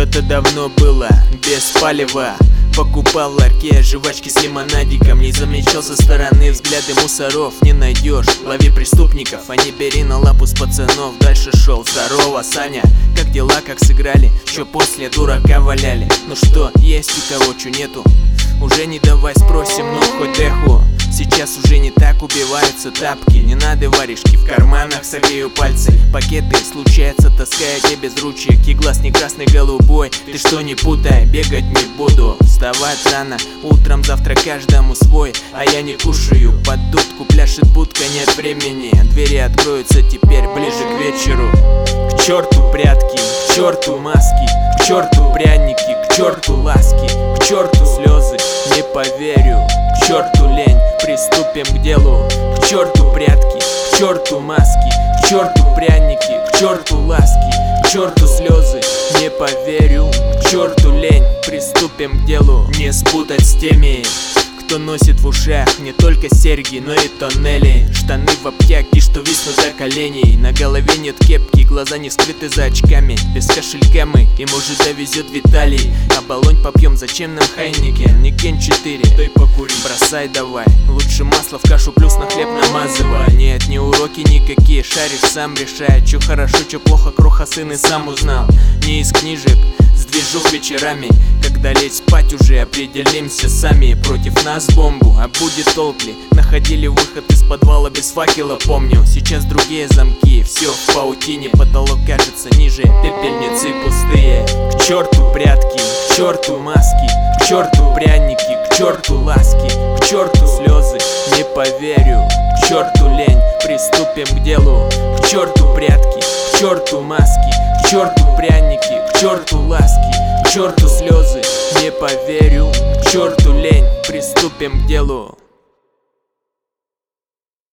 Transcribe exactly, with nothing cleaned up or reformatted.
это давно было, без палева. Покупал в ларьке жвачки с лимонадиком. Не замечал со стороны взгляды мусоров. Не найдешь, лови преступников, а не бери на лапу с пацанов. Дальше шел, здорово, Саня, как дела, как сыграли? Чё после дурака валяли? Ну что, есть у кого, чё нету? Уже не давай спросим, ну хоть эху. Сейчас уже не так убиваются тапки. Не надо варежки, в карманах согрею пальцы. Пакеты, случается, таская тебе без ручек. И глаз не красный, голубой, ты что не путай, бегать не буду. Вставать рано, утром завтра каждому свой. А я не кушаю, под дудку пляшет будка, нет времени. Двери откроются теперь ближе к вечеру. К черту прятки, к черту маски, к черту пряники, к черту ласки, к черту слезы, не поверю. К черту лень, приступим к делу. К черту прятки, к черту маски, к черту пряники, к черту ласки, к черту слезы, не поверю. К черту лень, приступим к делу. Не спутать с теми, кто носит в ушах не только серьги, но и тоннели. Штаны в обтяге, что виснут до коленей. На голове нет кепки, глаза не скрыты за очками. Без кошелька мы, и может довезет Виталий. А баллонь попьем, зачем нам Хайникен? Не Кен четыре, то и покури, бросай давай. Лучше масло в кашу плюс на хлеб намазывай. Нет, не уроки никакие, шаришь, сам решай. Чё хорошо, чё плохо, кроха сын и сам узнал. Не из книжек, с движух вечерами. Когда лечь спать уже определимся сами. Против нас бомбу, а будет толк ли? Находили выход из подвала без факела, помню. Сейчас другие замки, все в паутине. Потолок кажется ниже, пепельницы пустые. К черту прятки, к черту маски, к черту пряники, к черту ласки, к черту слезы, не поверю. К черту лень, приступим к делу. К черту прятки, к черту маски, к черту пряники, к черту ласки, к черту слезы, не поверю. К черту лень, приступим к делу.